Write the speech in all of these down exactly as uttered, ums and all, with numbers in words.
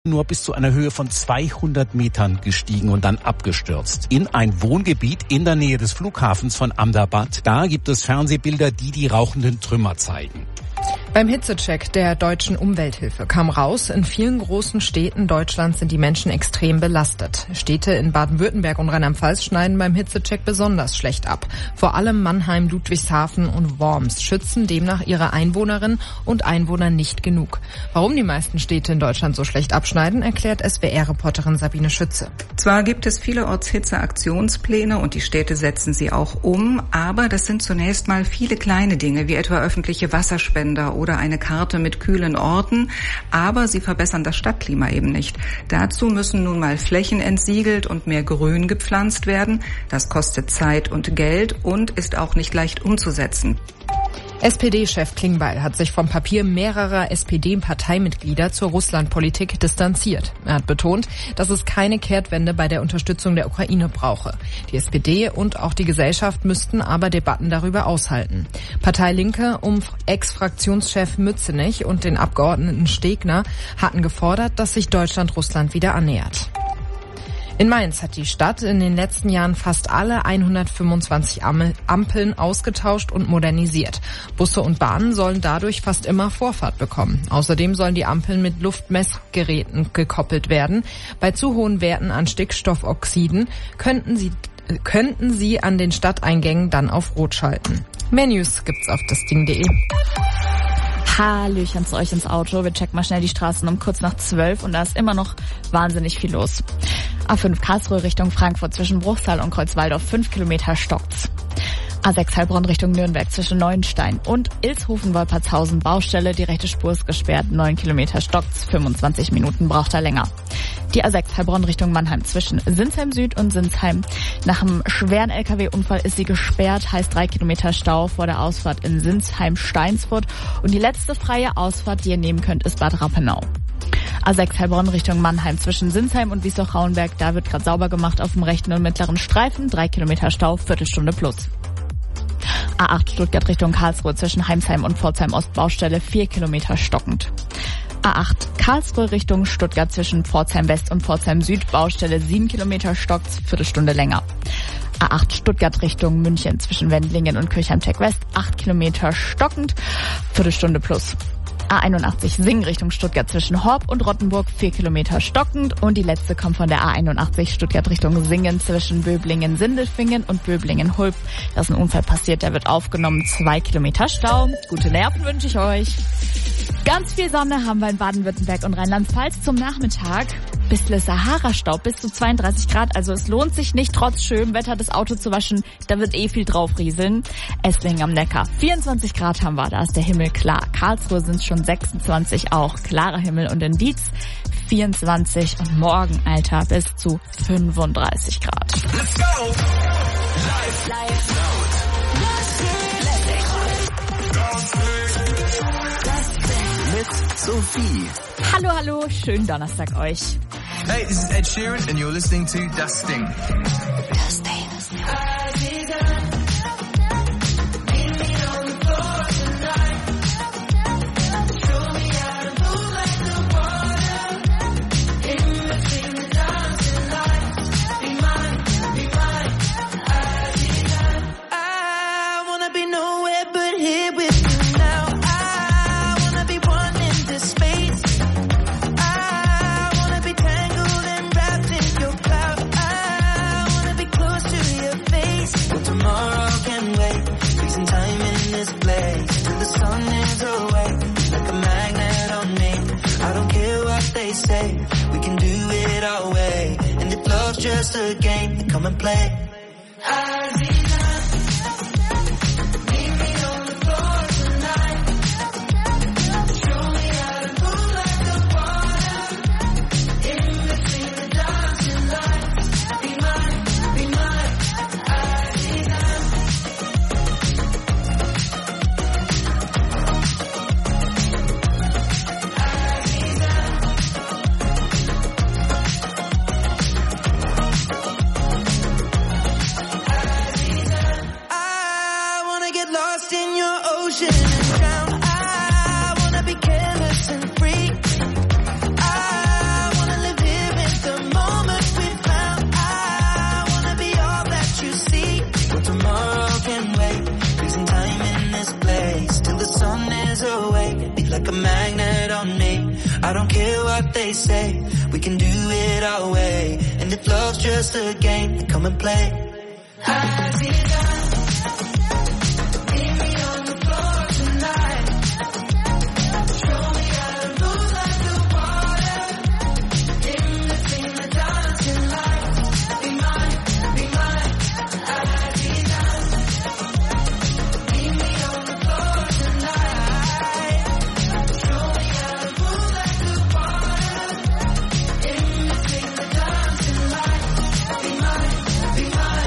nur bis zu einer Höhe von zweihundert Metern gestiegen und dann abgestürzt. In ein Wohngebiet in der Nähe des Flughafens von Ahmedabad. Da gibt es Fernsehbilder, die die rauchenden Trümmer zeigen. Beim Hitzecheck der Deutschen Umwelthilfe kam raus, in vielen großen Städten Deutschlands sind die Menschen extrem belastet. Städte in Baden-Württemberg und Rheinland-Pfalz schneiden beim Hitzecheck besonders schlecht ab. Vor allem Mannheim, Ludwigshafen und Worms schützen demnach ihre Einwohnerinnen und Einwohner nicht genug. Warum die meisten Städte in Deutschland so schlecht abschneiden, erklärt S W R-Reporterin Sabine Schütze. Zwar gibt es vielerorts Hitzeaktionspläne und die Städte setzen sie auch um, aber das sind zunächst mal viele kleine Dinge, wie etwa öffentliche Wasserspender oder eine Karte mit kühlen Orten, aber sie verbessern das Stadtklima eben nicht. Dazu müssen nun mal Flächen entsiegelt und mehr Grün gepflanzt werden. Das kostet Zeit und Geld und ist auch nicht leicht umzusetzen. S P D-Chef Klingbeil hat sich vom Papier mehrerer S P D-Parteimitglieder zur Russlandpolitik distanziert. Er hat betont, dass es keine Kehrtwende bei der Unterstützung der Ukraine brauche. Die S P D und auch die Gesellschaft müssten aber Debatten darüber aushalten. Partei Linke um Ex-Fraktionschef Mützenich und den Abgeordneten Stegner hatten gefordert, dass sich Deutschland Russland wieder annähert. In Mainz hat die Stadt in den letzten Jahren fast alle hundertfünfundzwanzig Ampeln ausgetauscht und modernisiert. Busse und Bahnen sollen dadurch fast immer Vorfahrt bekommen. Außerdem sollen die Ampeln mit Luftmessgeräten gekoppelt werden. Bei zu hohen Werten an Stickstoffoxiden könnten sie, könnten sie an den Stadteingängen dann auf Rot schalten. Mehr News gibt's auf dasding punkt de. Hallöchen zu euch ins Auto. Wir checken mal schnell die Straßen um kurz nach zwölf und da ist immer noch wahnsinnig viel los. A fünf Karlsruhe Richtung Frankfurt zwischen Bruchsal und Kreuzwaldorf fünf Kilometer stockt's. A sechs Heilbronn Richtung Nürnberg zwischen Neuenstein und Ilshofen-Wolpertshausen Baustelle. Die rechte Spur ist gesperrt, neun Kilometer stockt's, fünfundzwanzig Minuten braucht er länger. Die A sechs Heilbronn Richtung Mannheim zwischen Sinsheim Süd und Sinsheim. Nach einem schweren L K W-Unfall ist sie gesperrt, heißt drei Kilometer Stau vor der Ausfahrt in Sinsheim-Steinsfurt. Und die letzte freie Ausfahrt, die ihr nehmen könnt, ist Bad Rappenau. A sechs Heilbronn Richtung Mannheim zwischen Sinsheim und Wiesloch-Rauenberg. Da wird gerade sauber gemacht auf dem rechten und mittleren Streifen. Drei Kilometer Stau, Viertelstunde plus. A acht Stuttgart Richtung Karlsruhe zwischen Heimsheim und Pforzheim Ost Baustelle vier Kilometer stockend. A acht Karlsruhe Richtung Stuttgart zwischen Pforzheim West und Pforzheim Süd Baustelle sieben Kilometer stockt's, Viertelstunde länger. A acht Stuttgart Richtung München zwischen Wendlingen und Kirchheim-Tech West acht Kilometer stockend, Viertelstunde plus. A einundachtzig Singen Richtung Stuttgart zwischen Horb und Rottenburg vier Kilometer stockend und die letzte kommt von der A einundachtzig Stuttgart Richtung Singen zwischen Böblingen-Sindelfingen und Böblingen-Hulp. Da ist ein Unfall passiert, der wird aufgenommen, zwei Kilometer Stau. Gute Nerven wünsche ich euch. Ganz viel Sonne haben wir in Baden-Württemberg und Rheinland-Pfalz zum Nachmittag. Bisschen Sahara-Staub, bis zu zweiunddreißig Grad. Also es lohnt sich nicht, trotz schönem Wetter das Auto zu waschen. Da wird eh viel drauf rieseln. Esslingen am Neckar, vierundzwanzig Grad haben wir, da ist der Himmel klar. Karlsruhe sind es schon sechsundzwanzig, auch klarer Himmel. Und in Dietz vierundzwanzig und morgen, Alter, bis zu fünfunddreißig Grad. Let's go! Live, live, mit Sophie. Hallo, hallo, schönen Donnerstag euch. Hey, this is Ed Sheeran and you're listening to Das Ding. Das Ding. We can do it our way, and if love's just a game, then come and play. what they say. We can do it our way. And if love's just a game, then come and play. I've begun. Meet me on the floor tonight. Show me how to move like the water. In between the dancing lights. Be mine, be mine. I've begun. Meet me on the floor tonight. Show me how to move like the water. In between the dancing lights. Be mine, be mine.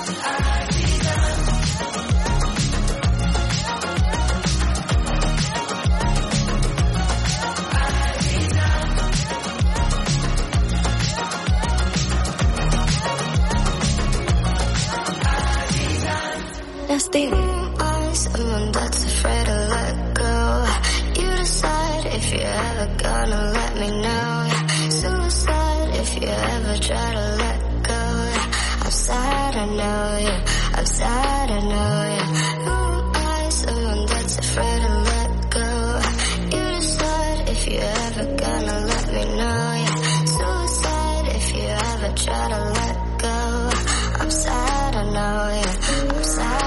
Nasty. I'm someone that's afraid to let go. You decide if you're ever gonna let me know. Suicide if you ever try to let go. I'm sad, I know you. I'm sad, I know you. Who am I? Someone that's afraid to let go. You decide if you're ever gonna let me know. Suicide if you ever try to let go. I'm sad, I know you. I'm sad.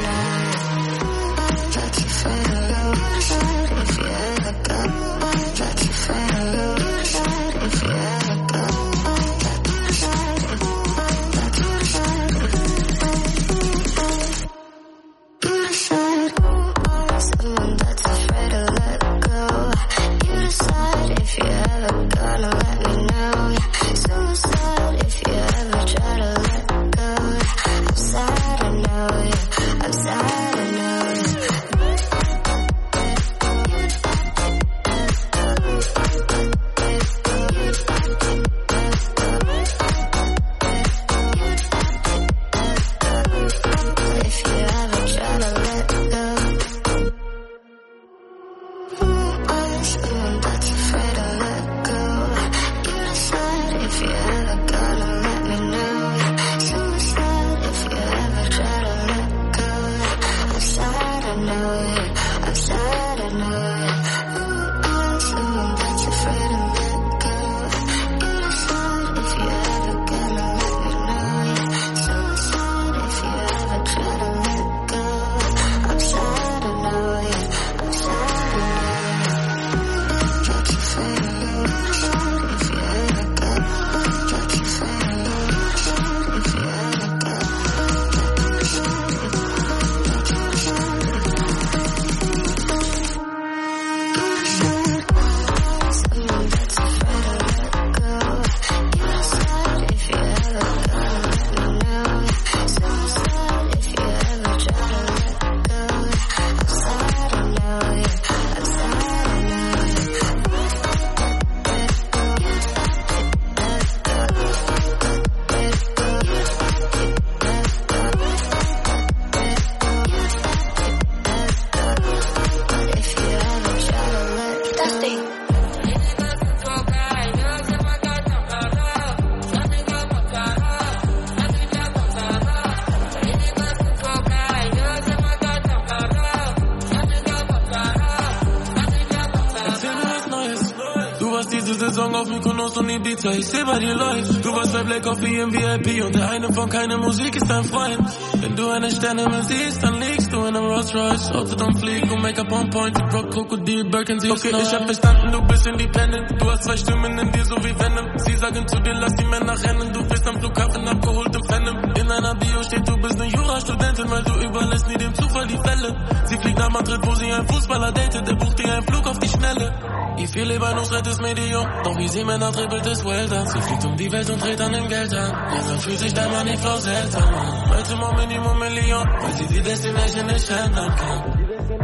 Ich seh bei dir läuft. Du warst bei Black Coffee im V I P und der eine von keine Musik ist dein Freund. Wenn du eine Sterne siehst, dann liegst du in einem Rolls Royce. Auto don't flieg und Make-up on point. Rock, Krokodil, Birkin, sie okay, ich hab verstanden, du bist independent. Du hast zwei Stimmen in dir, so wie Venom. Sie sagen zu dir, lass die Männer rennen. Du bist am Flughafen abgeholt im Phantom. In einer Bio steht, du bist eine Jurastudentin, weil du überlässt nie dem Zufall die Fälle. Sie fliegt nach Madrid, wo sie einen Fußballer datet. Der bucht dir einen Flug auf die Schnelle. Wie viele bei uns rettet Medium, doch wie sie Männer trippelt es Welter. Sie fliegt um die Welt und dreht an den Geld an. Ja, so fühlt sich der Money Flow seltsam an. Heute mal Minimum Million, weil sie die Destination nicht verändern kann.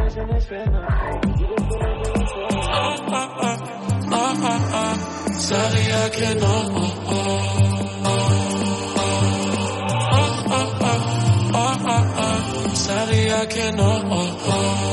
Oh, oh, oh, oh, oh, oh. Saria que no, oh, oh, oh, oh, oh, oh, oh, oh. Saria que no, oh, oh.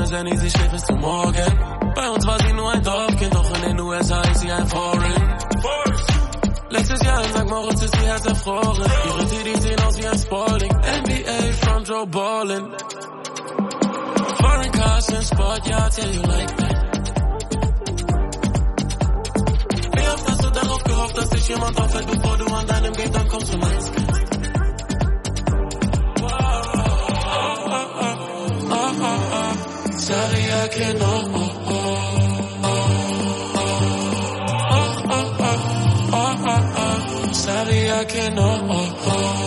Jenny, sie schläft bis zum Morgen. Bei uns war sie nur ein Dorfkind, doch in den U S A ist sie ein Foreign. Letztes Jahr in Sankt Moritz ist sie Herz erfroren. Ihre Titties sehen aus wie ein Spalding. N B A Front Row Ballin'. Foreign cars in Sport, ja, I tell you like that. Wie oft hast du darauf gehofft, dass dich jemand auffällt, bevor du an deinem Gate ankommst und meinst? Sorry, I can't, oh, oh, oh, oh, oh, oh, oh, oh, sorry, I can't, oh, oh, oh.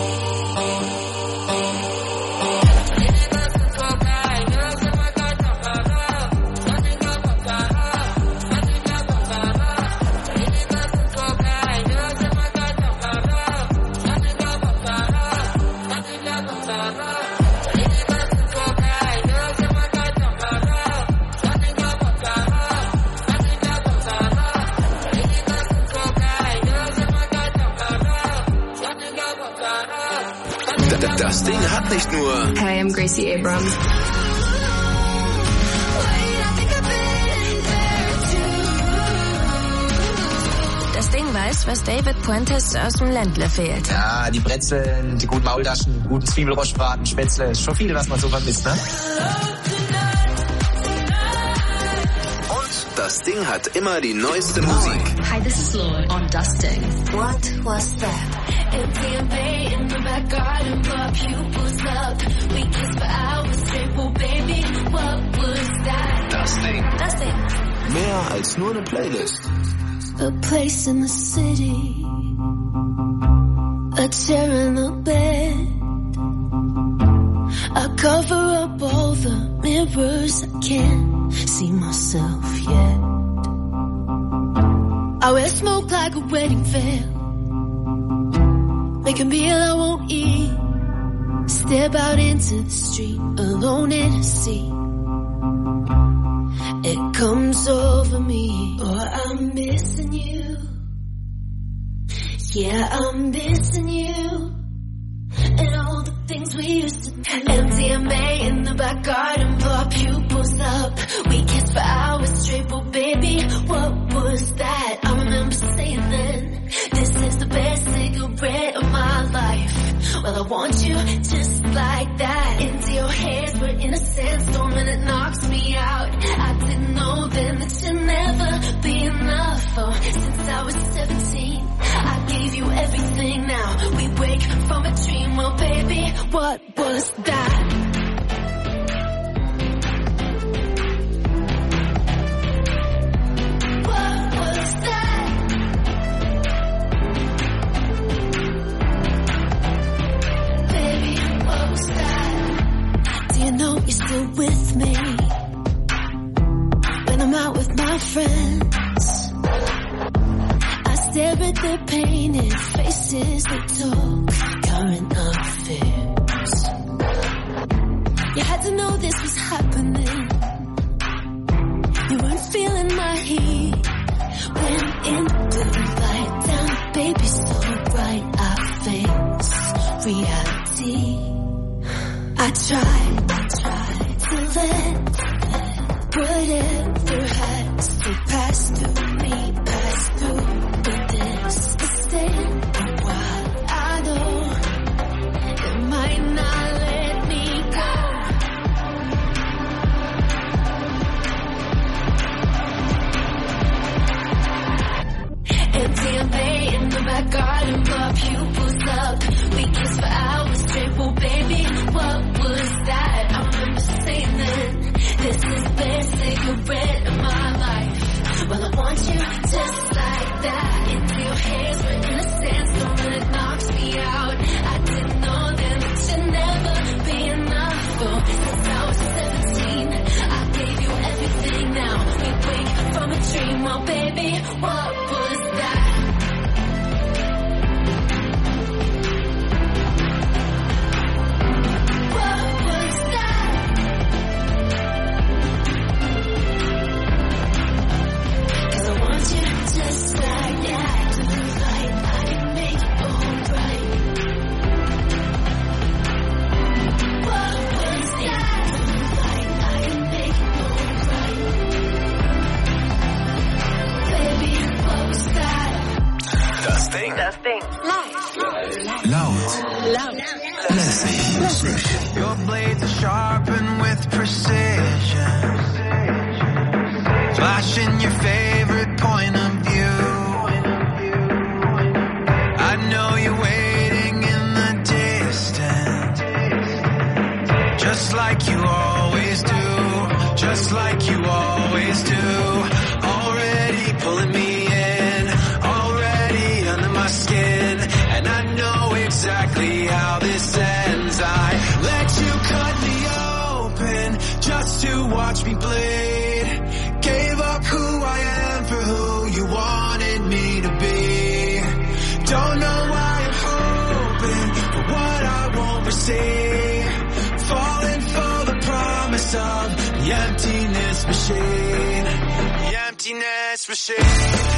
Das Ding hat nicht nur... Hey, I'm Gracie Abrams. Das Ding weiß, was David Puentes aus dem Ländle fehlt. Ja, die Brezeln, die guten Maultaschen, guten Zwiebelrostbraten, Spätzle. Ist schon viel, was man so vermisst, ne? Und das Ding hat immer die neueste Musik. Hi, this is Lloyd on Dusting. What was that? M D M A in the back garden, my pupils up. We kissed for hours straight, well baby, what was that? Das Ding. Das Ding. Mehr als nur eine Playlist. A place in the city, a chair in the bed. I cover up all the mirrors, I can't see myself yet. I wear smoke like a wedding veil, make a meal I won't eat. Step out into the street, alone in a sea. It comes over me, oh, I'm missing you. Yeah, I'm missing you. And all the things we used to do. M D M A in the back garden, our pupils up. We kissed for hours straight, but baby, what was that? I remember saying then, this is the best cigarette of my life. Well, I want you just like that. Into your head, we're in a sandstorm and it knocks me out. I didn't know then that you'd never be enough. Oh, since I was seventeen, I gave you everything. Now we wake from a dream. Well, baby, what was that? What was that? Baby, what was that? Do you know you're still with me when I'm out with my friends? I stare at their painted faces that talk current affairs. You had to know this was happening. You weren't feeling my heat when in the blue light down, baby, so bright I face reality. I tried, I tried to let whatever has to pass through me, pass through. But this is staying a while. I know it might not let me go. M D M A in the back garden, our pupils up. We kissed for hours straight, well baby, what was that? I remember saying then, this is the best cigarette of my precision. Your blades are sharpened with precision. Flashing your favorite point of view. I know you're waiting in the distance, just like you always do, just like you always do. Already pulling me in, already under my skin, and I know exactly how this ends. I let you cut me open just to watch me bleed. Gave up who I am for who you wanted me to be. Don't know why I'm hoping for what I won't receive. Falling for the promise of the emptiness machine. The emptiness machine.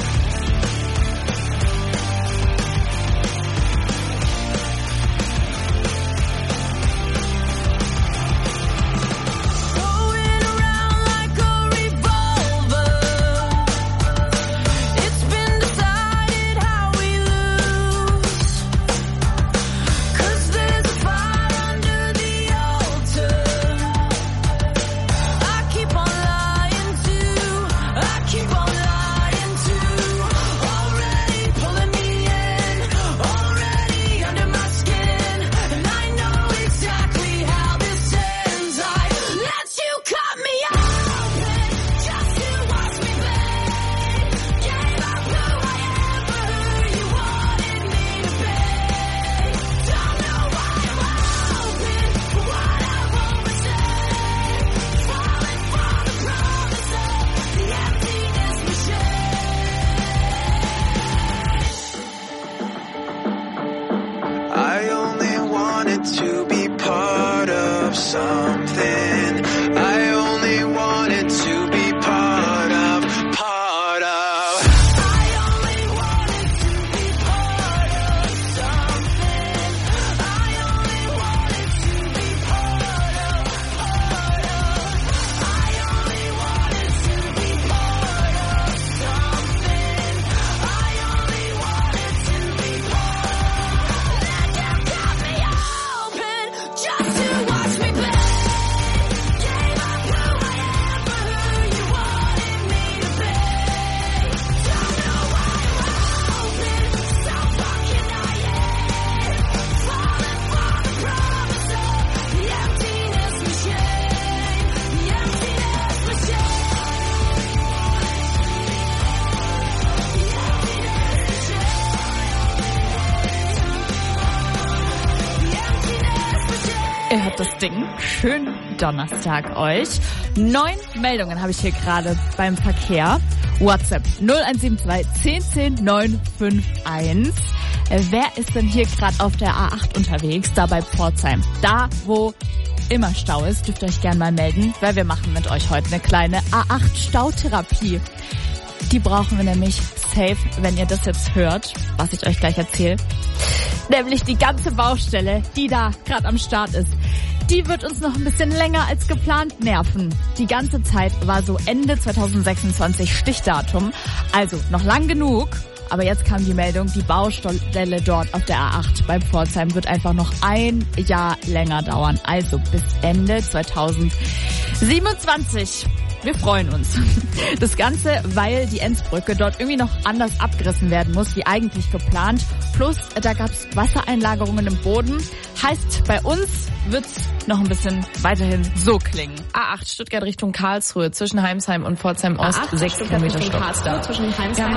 Ihr hört das Ding. Schönen Donnerstag euch. Neun Meldungen habe ich hier gerade beim Verkehr. WhatsApp null eins sieben zwei zehn zehn neun fünf eins. Wer ist denn hier gerade auf der A acht unterwegs? Da bei Pforzheim. Da, wo immer Stau ist, dürft ihr euch gerne mal melden, weil wir machen mit euch heute eine kleine A acht Stautherapie. Die brauchen wir nämlich safe, wenn ihr das jetzt hört, was ich euch gleich erzähle. Nämlich die ganze Baustelle, die da gerade am Start ist. Die wird uns noch ein bisschen länger als geplant nerven. Die ganze Zeit war so Ende zwanzig sechsundzwanzig Stichdatum, also noch lang genug. Aber jetzt kam die Meldung, die Baustelle dort auf der A acht bei Pforzheim wird einfach noch ein Jahr länger dauern. Also bis Ende zwanzig siebenundzwanzig. Wir freuen uns. Das Ganze, weil die Enzbrücke dort irgendwie noch anders abgerissen werden muss, wie eigentlich geplant. Plus, da gab es Wassereinlagerungen im Boden. Heißt, bei uns wird's noch ein bisschen weiterhin so klingen. A acht Stuttgart Richtung Karlsruhe zwischen Heimsheim und Pforzheim Ost. A acht sechs Kilometer Stopp. Zwischen Heimsheim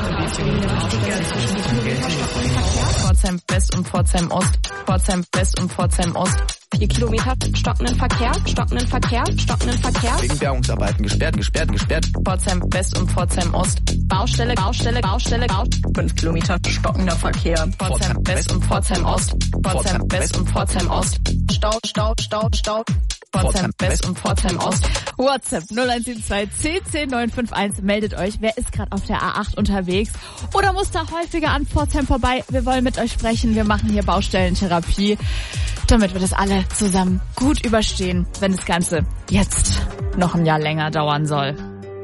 Pforzheim West und Pforzheim Ost. Pforzheim West und Pforzheim Ost. vier Kilometer stockenden Verkehr, stockenden Verkehr, stockenden Verkehr. Wegen Bergungsarbeiten gesperrt, gesperrt, gesperrt. Pforzheim West und Pforzheim Ost. Baustelle, Baustelle, Baustelle, Baustelle. fünf Kilometer stockender Verkehr. Pforzheim West und Pforzheim Ost. Pforzheim West und Pforzheim Ost. Stau, Stau, Stau, Stau. Pforzheim West und Pforzheim Ost. WhatsApp null eins sieben zwei zehn zehn neun fünf eins. Meldet euch. Wer ist gerade auf der A acht unterwegs oder muss da häufiger an Pforzheim vorbei? Wir wollen mit euch sprechen. Wir machen hier Baustellentherapie, damit wir das alle zusammen gut überstehen, wenn das Ganze jetzt noch ein Jahr länger dauern soll.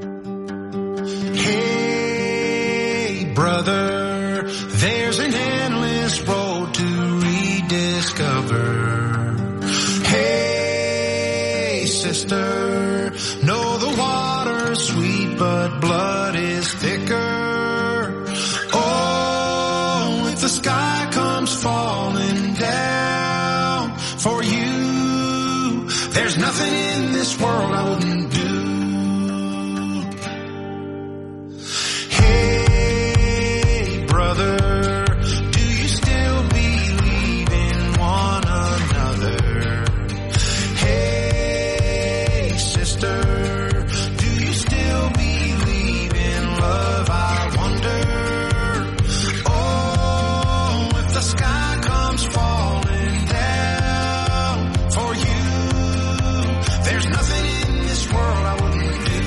Hey, brother, there's an endless road to rediscover. sister. No, the water's sweet, but blood is thicker. Oh, if the sky comes falling down for you, there's nothing in this world I wouldn't do. Hey, brother, do you still believe in one another? Hey, sister, do you still believe in love? I wonder. Oh, if the sky comes falling down for you, there's nothing in this world I wouldn't do.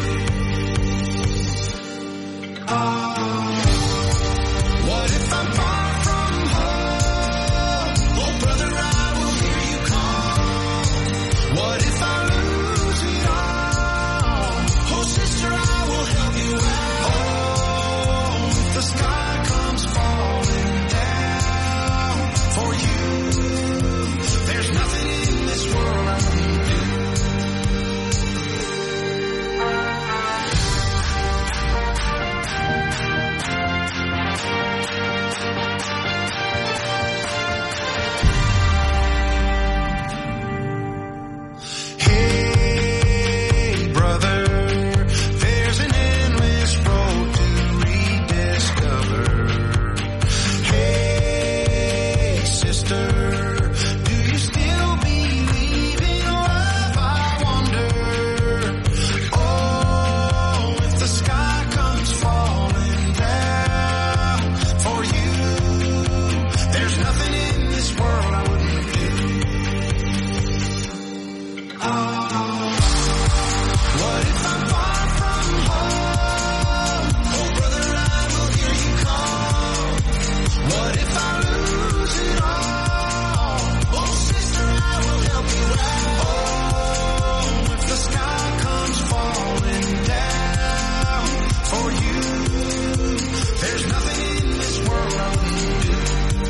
Oh, what if I'm far from home? Oh, brother, I will hear you call. What if I lose it all? Oh, sister, I will help you out. Oh, if the sky comes falling down for you, there's nothing in this world I wouldn't do. Hey, brother, there's an endless road to rediscover. Hey, sister, do you still believe in love? I wonder. Oh, if the sky comes falling down for you, there's nothing in this world I wouldn't do. Oh, what if I'm far from home? Oh, brother, I will hear you call. What if I lose it all? Oh, sister, I will help you out. Oh, if the sky comes falling down for you, there's nothing in this world I wouldn't do.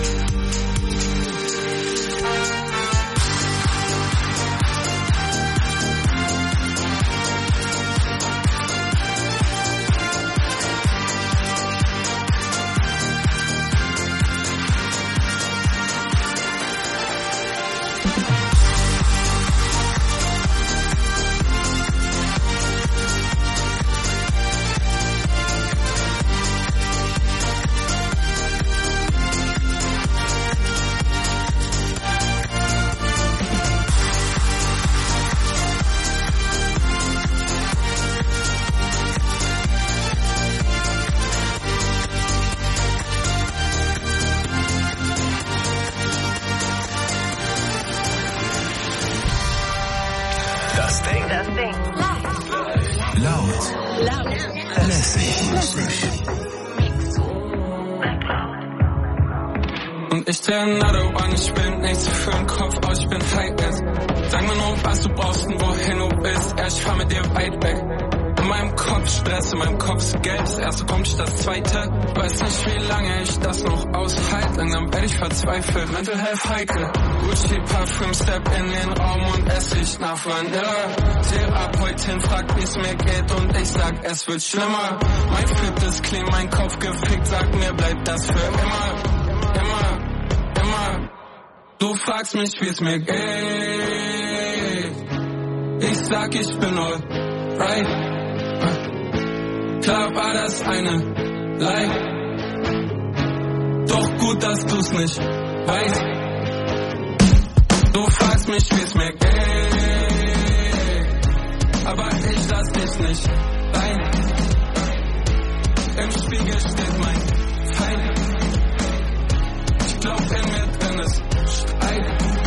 Das Ding. Das Ding. Laut. Laut. Lässig. Und ich der Nado an, ich bin nichts für den Kopf aus, ich bin high ass. Sag mir nur, was du brauchst und wohin du bist. Ja, ich fahr mit dir weit weg. In meinem Kopf Stress, in meinem Kopf ist Geld. Das erste kommt, nicht das zweite. Weiß nicht, wie lange ich das noch aushalte. Langsam werde ich verzweifelt. Mental Health heikel. Gucci Parfüm, step in den Raum und ess ich nach Vanilla. Therapeutin fragt, wie's mir geht und ich sag, es wird schlimmer. Mein Flip ist clean, mein Kopf gefickt, sag mir, bleibt das für immer. Immer, immer. Du fragst mich, wie's mir geht. Ich sag, ich bin alright. Klar war das eine Lie. Doch gut, dass du's nicht weißt. Du fragst mich, wie's mir geht. Aber ich lass dich nicht rein. Im Spiegel steht mein Feind. Ich glaub, in mir drin ist Streit.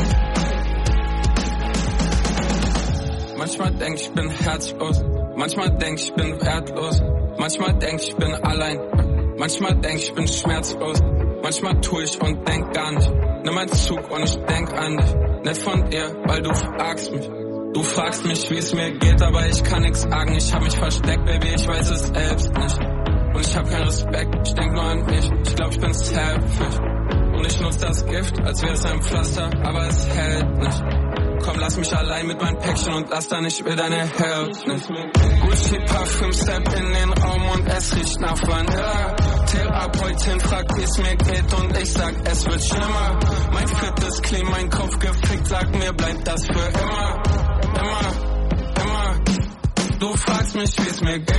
Manchmal denk ich bin herzlos. Manchmal denk ich bin wertlos. Manchmal denk ich bin allein. Manchmal denk ich bin schmerzlos. Manchmal tu ich und denk gar nicht. Nimm einen Zug und ich denk an dich. Nicht von dir, weil du fragst mich. Du fragst mich, wie es mir geht, aber ich kann nix sagen. Ich hab mich versteckt, Baby, ich weiß es selbst nicht. Und ich hab keinen Respekt, ich denk nur an mich. Ich glaub, ich bin selfish. Und ich nutz das Gift, als wäre es ein Pflaster, aber es hält nicht. komm, lass mich allein mit meinem Päckchen und lass da nicht mehr deine Help. Gucci Parfüm, step in den Raum und es riecht nach Vanille. Therapeutin fragt, wie's mir geht und ich sag, es wird schlimmer. Mein Fit ist clean, mein Kopf gefickt, sag mir, bleibt das für immer. Immer, immer. Du fragst mich, wie's mir geht.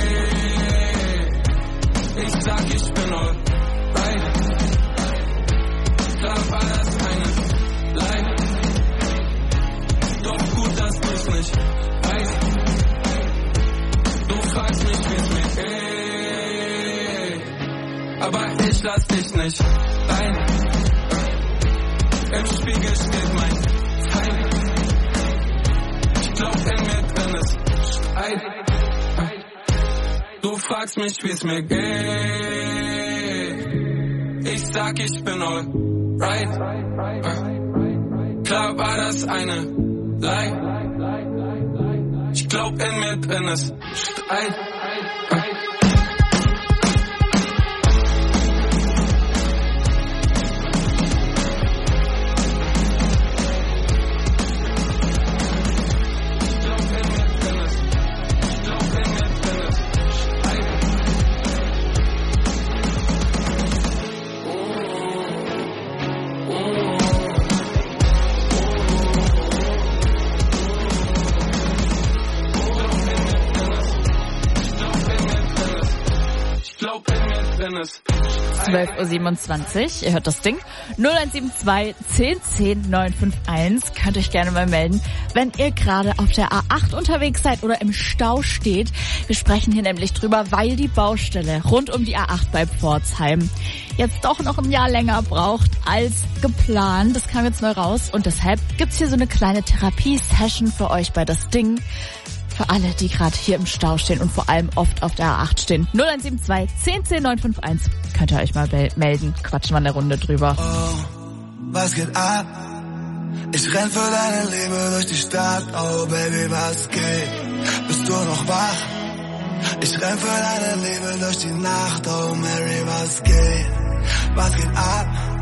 Ich sag, ich bin alright. Klar war das eine Lie. Doch gut, dass du's nicht weißt. Du fragst mich, wie's mir geht. Aber ich lass dich nicht rein. Im Spiegel steht mein Feind. Ich glaub, in mir drin ist Streit. Du fragst mich, wie's mir geht. Ich sag, ich bin alright. Klar war das eine Lie. Ich glaub, in mir drin ist Streit. zwölf Uhr siebenundzwanzig, ihr hört das Ding. null eins sieben zwei, zehn, zehn, neun fünf eins. Könnt euch gerne mal melden, wenn ihr gerade auf der A acht unterwegs seid oder im Stau steht. Wir sprechen hier nämlich drüber, weil die Baustelle rund um die A acht bei Pforzheim jetzt doch noch ein Jahr länger braucht als geplant. Das kam jetzt neu raus und deshalb gibt's hier so eine kleine Therapie-Session für euch bei das Ding. Für alle, die gerade hier im Stau stehen und vor allem oft auf der A acht stehen. null eins sieben zwei, zehn, zehn, neun fünf eins. Könnt ihr euch mal melden. Quatschen wir eine Runde drüber. Oh, was geht ab? Ich renn für deine Liebe durch die Stadt. Oh Baby, was geht? Bist du noch wach? Ich renn für deine Liebe durch die Nacht. Oh Mary, was geht? Was geht ab?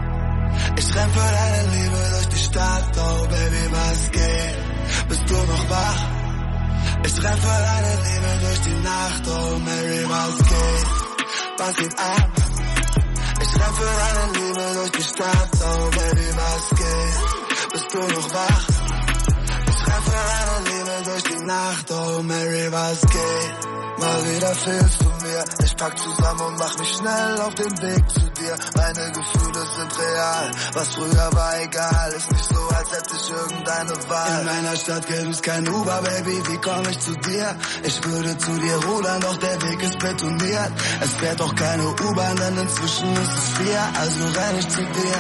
Ich renn für deine Liebe durch die Stadt. Oh Baby, was geht? Bist du noch wach? Ich renn für deine Liebe durch die Nacht, oh Mary, was geht? Was geht ab? Ich renn für deine Liebe durch die Stadt, oh Baby, was geht? Bist du noch wach? Ich renn für deine Liebe durch die Nacht, oh Mary, was geht? Mal wieder fehlst du mir, ich pack zusammen und mach mich schnell auf den Weg zu dir. Meine Gefühle sind real, was früher war egal. Ist nicht so, als hätte ich irgendeine Wahl. In meiner Stadt gibt es kein Uber, Baby, wie komm ich zu dir? Ich würde zu dir rudern, doch der Weg ist betoniert. Es fährt doch keine U-Bahn, denn inzwischen ist es vier, also renn ich zu dir.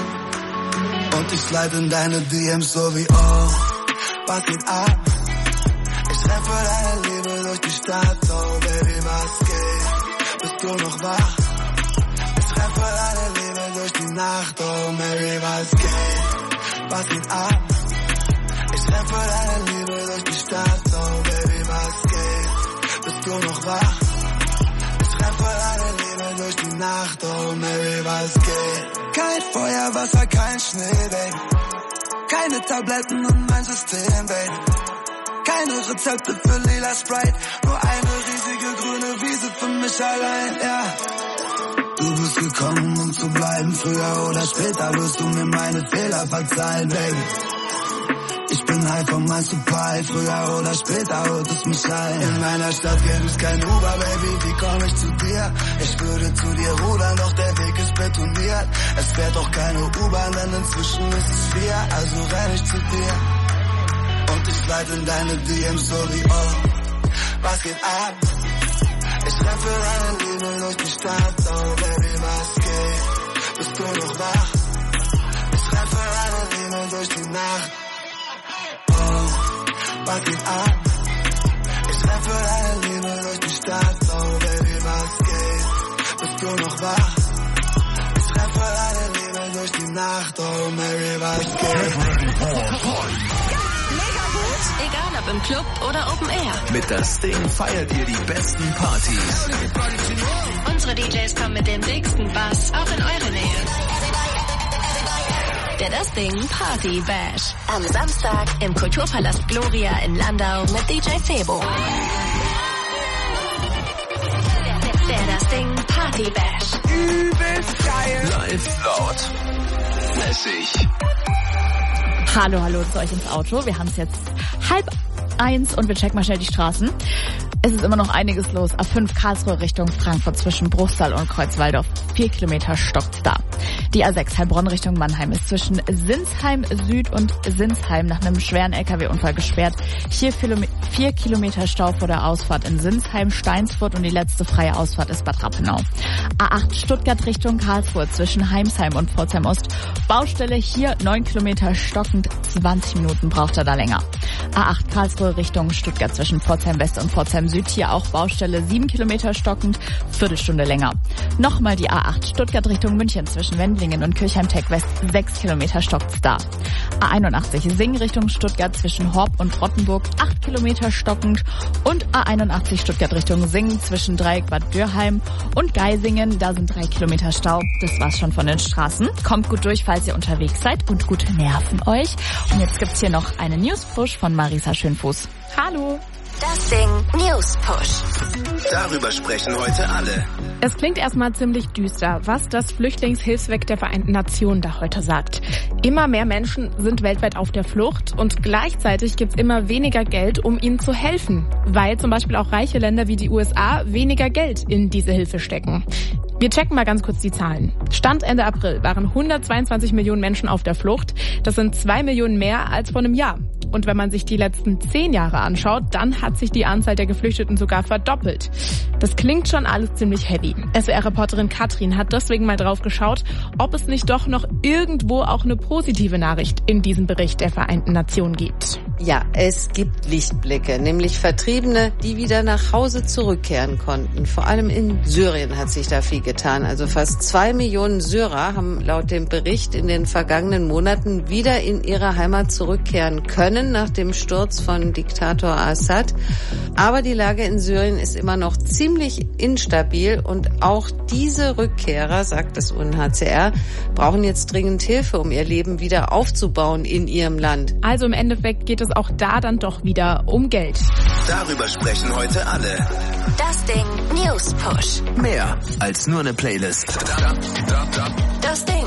Und ich slide in deine D Ms so wie, oh, was geht ab? Ich renn für deine Liebe durch die Stadt, oh Baby, was geht? Bist du noch wach? Ich renn für deine Liebe durch die Nacht, oh Mary, was geht? Was geht ab? Ich renn für deine Liebe durch die Stadt, oh Baby, was geht? Bist du noch wach? Ich renn für deine Liebe durch die Nacht, oh Mary, was geht? Kein Feuer, Wasser, kein Schnee, Baby. Keine Tabletten und mein System, Baby. Keine Rezepte für lila Sprite, nur eine riesige grüne Wiese für mich allein, ja. Du bist gekommen, um zu bleiben, früher oder später wirst du mir meine Fehler verzeihen, Baby. Ich bin high von mein Supply, früher oder später holt es mich ein. In meiner Stadt gibt es kein Uber, Baby, wie komm ich zu dir? Ich würde zu dir rudern, doch der Weg ist betoniert. Es fährt doch keine U-Bahn, denn inzwischen ist es vier, also renn ich zu dir. Und ich slide in deine D Ms so wie, oh, was geht ab? Ich renn für deine Liebe durch die Stadt, oh Baby, was geht? Bist du noch wach? Ich renn für deine Liebe durch die Nacht. Oh, was geht ab? Ich renn für deine Liebe durch die Stadt, oh Baby, was geht? Bist du noch wach? Ich renn für deine Liebe durch die Nacht, oh Mary, was geht? Egal ob im Club oder Open Air. Mit das Ding feiert ihr die besten Partys. Unsere D Js kommen mit dem dicksten Bass auch in eure Nähe. Der Das Ding Party Bash. Am Samstag im Kulturpalast Gloria in Landau mit D J Febo. Der, der Das Ding Party Bash. Übelst geil. Live, laut, lässig. Hallo, hallo zu euch ins Auto. Wir haben es jetzt halb eins und wir checken mal schnell die Straßen. Es ist immer noch einiges los. A fünf Karlsruhe Richtung Frankfurt zwischen Bruchsal und Kreuzwaldorf. Vier Kilometer stockt da. Die A sechs Heilbronn Richtung Mannheim ist zwischen Sinsheim Süd und Sinsheim nach einem schweren L K W-Unfall gesperrt. Hier vier Kilometer Stau vor der Ausfahrt in Sinsheim, Steinsfurt und die letzte freie Ausfahrt ist Bad Rappenau. A acht Stuttgart Richtung Karlsruhe zwischen Heimsheim und Pforzheim Ost. Baustelle hier neun Kilometer stockend, zwanzig Minuten braucht er da länger. A acht Karlsruhe Richtung Stuttgart zwischen Pforzheim West und Pforzheim Süd. Hier auch Baustelle sieben Kilometer stockend, Viertelstunde länger. Nochmal die A acht Stuttgart Richtung München zwischen Wendlingen und Kirchheim-Tech West, sechs Kilometer stockt's da. A einundachtzig Sing Richtung Stuttgart zwischen Horb und Rottenburg, acht Kilometer stockend. Und A einundachtzig Stuttgart Richtung Singen zwischen Dreieck Bad Dürheim und Geisingen, da sind drei Kilometer Stau. Das war's schon von den Straßen. Kommt gut durch, falls ihr unterwegs seid und gute Nerven euch. Und jetzt gibt's hier noch eine News-Push von Marisa Schönfuß. Hallo. Das Ding News Push. Darüber sprechen heute alle. Es klingt erstmal ziemlich düster, was das Flüchtlingshilfswerk der Vereinten Nationen da heute sagt. Immer mehr Menschen sind weltweit auf der Flucht und gleichzeitig gibt's immer weniger Geld, um ihnen zu helfen, weil zum Beispiel auch reiche Länder wie die U S A weniger Geld in diese Hilfe stecken. Wir checken mal ganz kurz die Zahlen. Stand Ende April waren hundertzweiundzwanzig Millionen Menschen auf der Flucht. Das sind zwei Millionen mehr als vor einem Jahr. Und wenn man sich die letzten zehn Jahre anschaut, dann hat sich die Anzahl der Geflüchteten sogar verdoppelt. Das klingt schon alles ziemlich heavy. S W R-Reporterin Katrin hat deswegen mal drauf geschaut, ob es nicht doch noch irgendwo auch eine positive Nachricht in diesem Bericht der Vereinten Nationen gibt. Ja, es gibt Lichtblicke, nämlich Vertriebene, die wieder nach Hause zurückkehren konnten. Vor allem in Syrien hat sich da viel getan. Also fast zwei Millionen Syrer haben laut dem Bericht in den vergangenen Monaten wieder in ihre Heimat zurückkehren können nach dem Sturz von Diktator Assad. Aber die Lage in Syrien ist immer noch ziemlich instabil und auch diese Rückkehrer, sagt das U N H C R, brauchen jetzt dringend Hilfe, um ihr Leben wieder aufzubauen in ihrem Land. Also im Endeffekt geht es auch da dann doch wieder um Geld. Darüber sprechen heute alle. Das Ding News Push. Mehr als nur eine Playlist. Das Ding.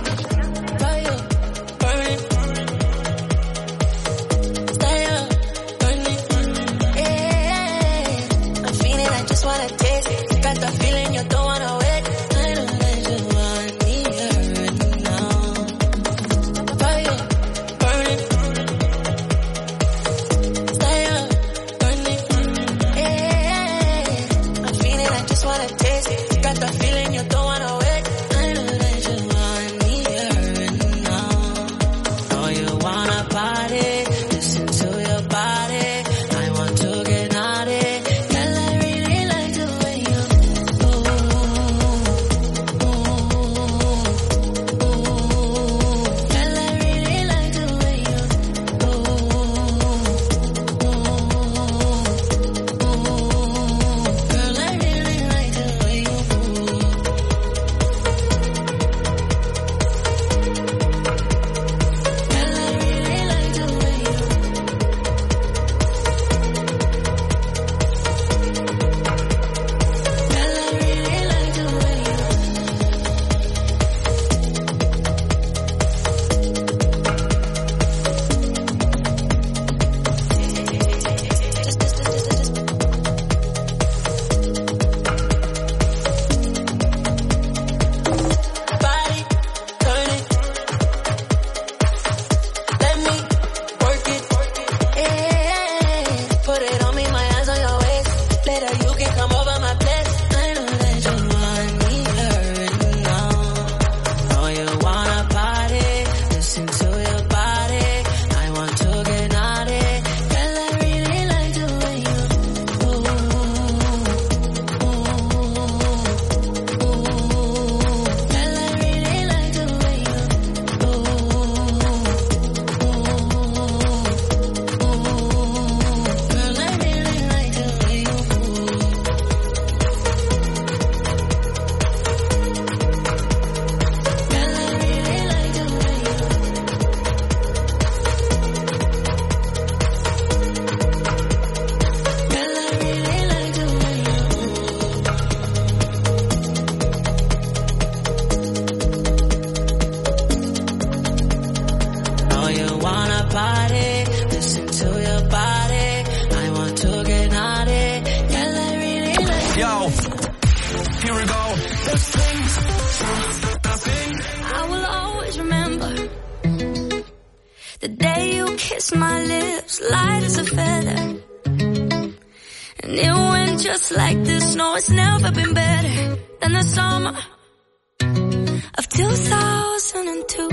Here we go. Let's sing. Let's sing. I will always remember the day you kissed my lips, light as a feather. And it went just like this. No, it's never been better than the summer of two thousand two.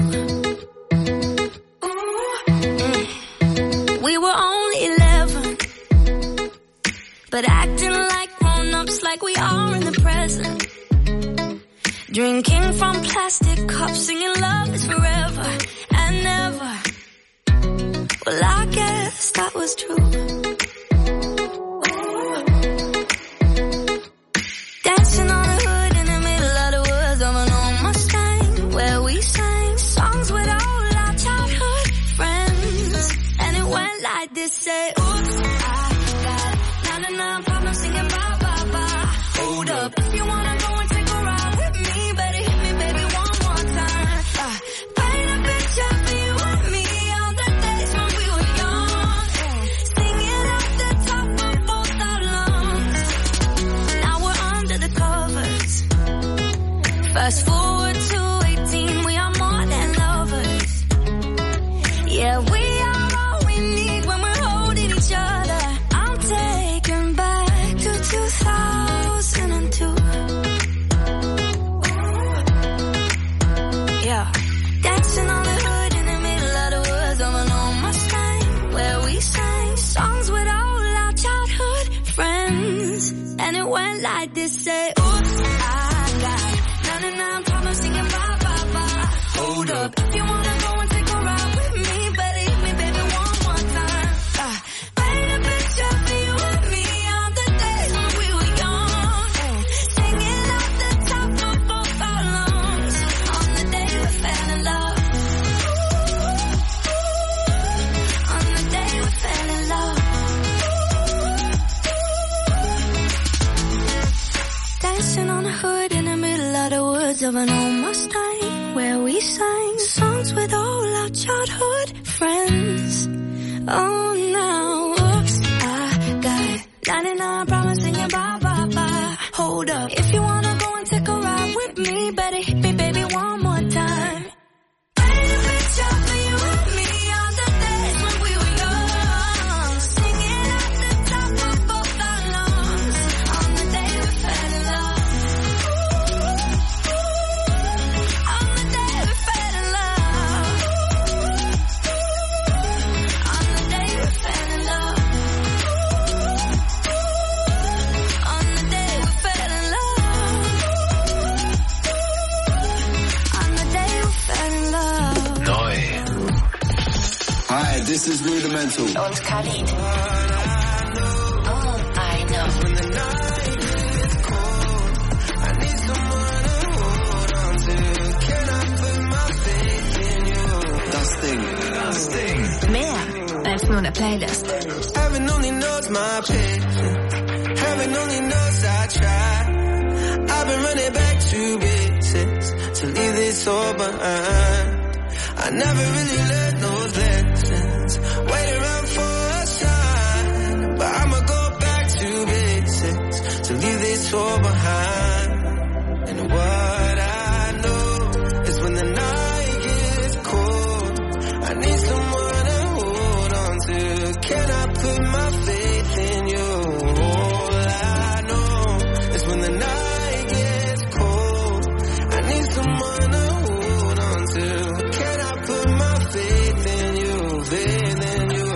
Mm. We were only eleven, but acting like grown-ups, like we are in the present. Drinking from plastic cups, singing love is forever and never. Well, I guess that was true. Dancing on the hood in the middle of the woods of an old Mustang, where we sang songs with all our childhood friends. And it went like this, say, oops, I got ninety-nine problems singing bye, bye, bye. Hold up, if you wanna go and take a ride with me, better hit me, baby, one more time. Uh, paint a picture for you and me on the days when we were young, singing at the top of both our lungs. Now we're under the covers. Fast forward to eighteen, we are more than lovers. Yeah, we are all we need when we're holding each other. I'm taken back to two thousand two. Yeah, dancing on the hood in the middle of the woods of an old Mustang, where we sang songs with all our childhood friends. And it went like this, say, oops, I got ninety-nine problems singing bye, bye, bye. Hold up, if you wanna go and take a ride with me, better hit me, baby, one more time. Uh, paint a picture for you and me on the days when we were young, singing at the top of both our lungs on the day we fell in love. On the day we fell in love. Dancing on the hood in the middle of the woods of an old Mustang, where we sang songs with all our childhood friends. Oh, now, oops, I got ninety-nine problems singing bye, bye, bye. Hold up, if you wanna go and take a ride with me, better hit me, baby, one more time. Paint a picture for you and me on the days when we were young, singing at the top of both our lungs on the day we fell in love. On the day we fell in love. On the day we fell in love. On the day we fell in love. On the day we fell in love. Neu. Hi, this is Rudimental. Und Khalid. All I know. Das Ding. Das Ding. Mehr als nur eine Playlist. Heaven only knows my pain. Heaven only knows I try. I've been running back to basics to leave this all behind. I never really learned those lessons. Wait around for a sign, but I'ma go back to basics to leave this all behind. And what I know is when the night gets cold, I need someone to hold on to. Can I put my faith in you? All I know is when the night gets cold, I need someone to hold on to. Can I put my faith in you, faith in you?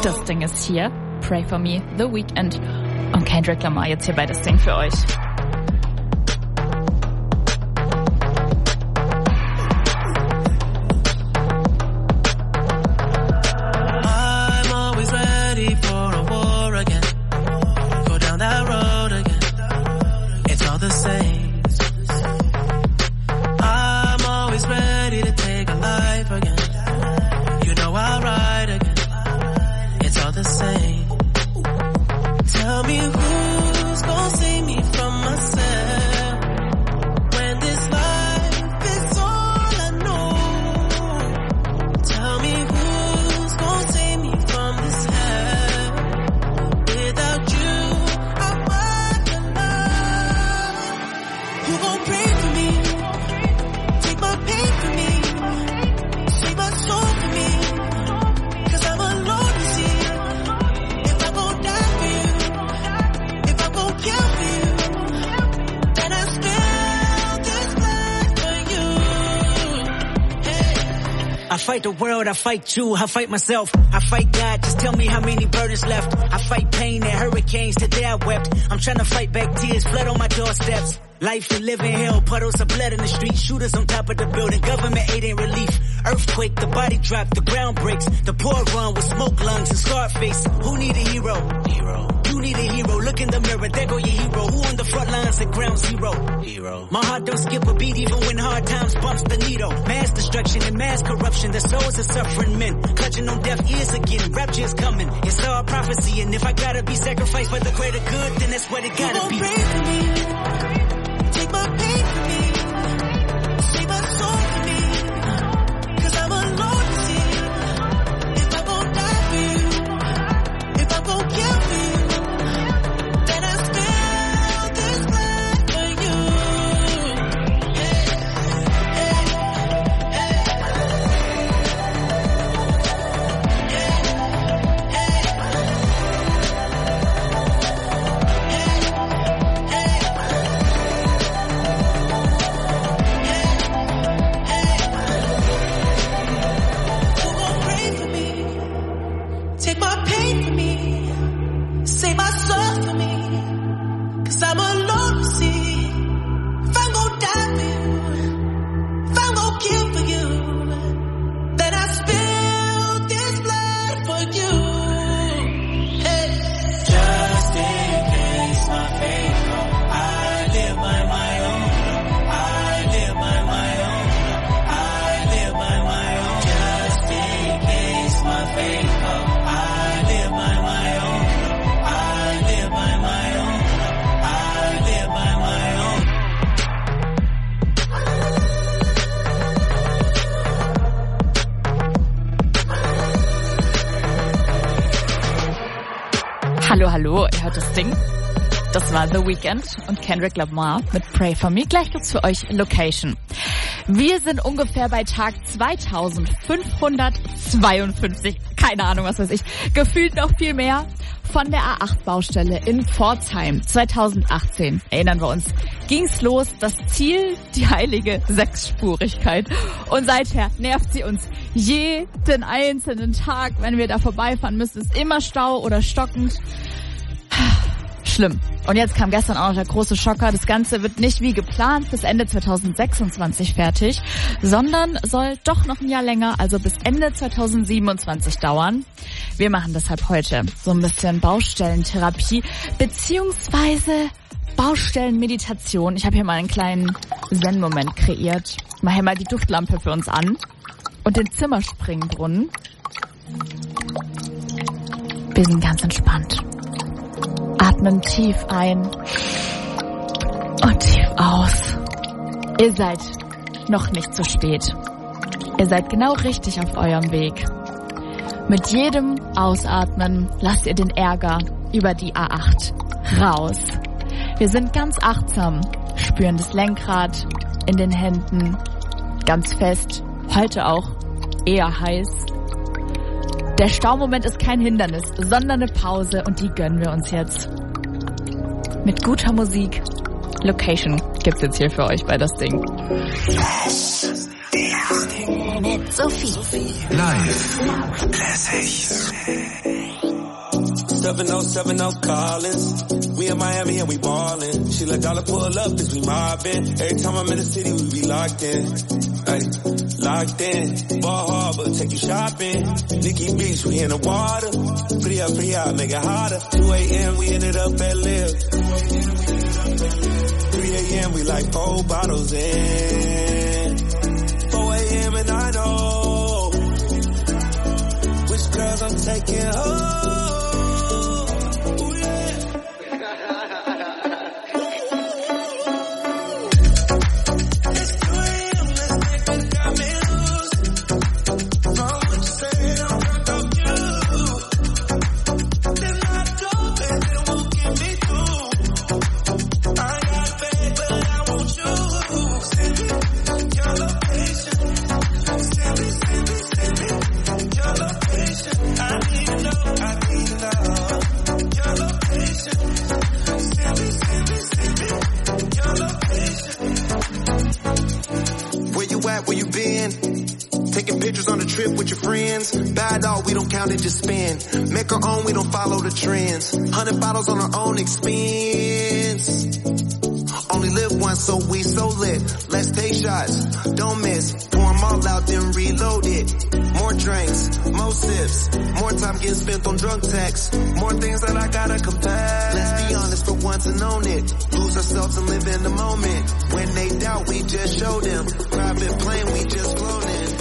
Das Ding ist hier. Pray for Me, The Weeknd und Kendrick Lamar jetzt hier bei Das Ding für euch. I'm always ready for a war again. Go down that road again. It's all the same. I'm always ready to take a life again. You know I'll ride again. It's all the same. Tell me who's gonna save me from myself when this life is all I know. Tell me who's gonna save me from this hell. Without you, I'm working love. Who gon' pray for me? Take my pain for me. Save my soul for me. Cause I'm alone to see. If I gon' die for you, if I gon' kill for you, then I spill this blood for you. I fight the world, I fight you, I fight myself, I fight God, just tell me how many burdens left. I fight pain and hurricanes, today I wept. I'm trying to fight back tears, flood on my doorsteps. Life we live in hell, puddles of blood in the street, shooters on top of the building, government aid ain't relief. Earthquake, the body drop, the ground breaks, the poor run with smoke lungs and scarred face. Who need a hero? Hero. You need a hero, look in the mirror, there go your hero. Who on the front lines at ground zero? Hero. My heart don't skip a beat even when hard times bumps the needle. Mass destruction and mass corruption, the souls of suffering men. Clutching on deaf ears again, rapture's coming. It's all prophecy, and if I gotta be sacrificed for the greater good, then that's what it gotta be. Pray for me. Take my pain for me. Save my soul for me. Cause I'm alone to see. If I gon' die for you, if I gon' kill for you, then I spill this blood for you. Who gon' pray for me? Take my pain for me. Save my soul for me. Cause I'm alone to see. If I'm gon' die for you, if I'm gon' kill for you, then I spill this blood for you. Hey. Just in case my faith go, I live by my own. I live by my own. I live by my own. Just in case my faith go, I live by my own. I live by my own. I live by my own. Hallo, hallo, ihr hört das Ding. Das war The Weeknd und Kendrick Lamar mit Pray for Me. Gleich gibt's für euch Location. Wir sind ungefähr bei Tag zweitausendfünfhundertzweiundfünfzig, keine Ahnung, was weiß ich, gefühlt noch viel mehr, von der A acht Baustelle in Pforzheim. zweitausendachtzehn, erinnern wir uns, ging's los, das Ziel, die heilige Sechsspurigkeit. Und seither nervt sie uns jeden einzelnen Tag, wenn wir da vorbeifahren müssen. Ist immer Stau oder stockend. Schlimm. Und jetzt kam gestern auch noch der große Schocker. Das Ganze wird nicht wie geplant bis Ende zweitausendsechsundzwanzig fertig, sondern soll doch noch ein Jahr länger, also bis Ende zweitausendsiebenundzwanzig dauern. Wir machen deshalb heute so ein bisschen Baustellentherapie beziehungsweise Baustellenmeditation. Ich habe hier mal einen kleinen Zen-Moment kreiert. Mach hier mal die Duftlampe für uns an und den Zimmerspringbrunnen. Wir sind ganz entspannt. Atmen tief ein und tief aus. Ihr seid noch nicht zu spät. Ihr seid genau richtig auf eurem Weg. Mit jedem Ausatmen lasst ihr den Ärger über die A acht raus. Wir sind ganz achtsam, spüren das Lenkrad in den Händen, ganz fest, heute auch eher heiß. Der Staumoment ist kein Hindernis, sondern eine Pause und die gönnen wir uns jetzt. Mit guter Musik. Location gibt's jetzt hier für euch bei Das Ding. Mit Sophie. Live. Classics. seven oh seven oh Collins. We in Miami and we ballin'. She let dollar pull up cause we mobbin'. Every time I'm in the city we be locked in. Ay, locked in. Ball Harbor, take you shopping. Nikki Beach, we in the water. Pretty up, pretty out, make it hotter. two a.m. we ended up at Live. three a.m. we like four bottles in. four a.m. and I know which girls I'm taking home. Just spend. Make our own, we don't follow the trends. Hundred bottles on our own expense. Only live once, so we so lit. Let's take shots, don't miss. Pour them all out, then reload it. More drinks, more sips. More time getting spent on drunk texts. More things that I gotta confess. Let's be honest for once and own it. Lose ourselves and live in the moment. When they doubt, we just show them. Private plane, we just flown in.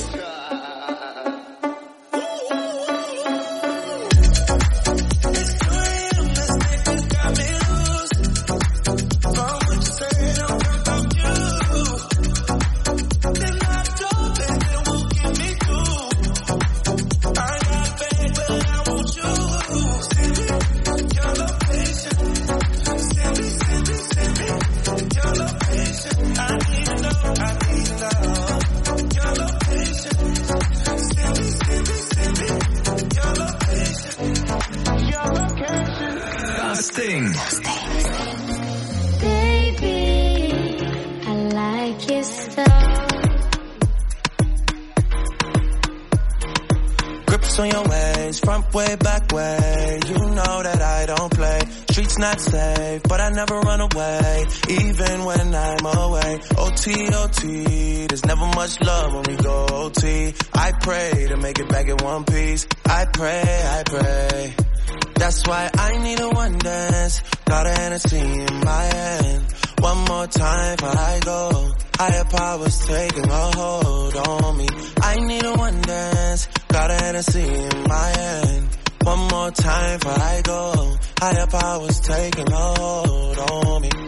Way back way, you know that I don't play. Streets not safe, but I never run away, even when I'm away. O T, O T, there's never much love when we go O T. I pray to make it back in one piece. I pray, I pray. That's why I need a one dance. Got a Hennessy in my hand. One more time before I go. Higher powers taking a hold on me. I need a one dance. Got a Hennessy in my hand. One more time before I go. Higher powers taking a hold on me.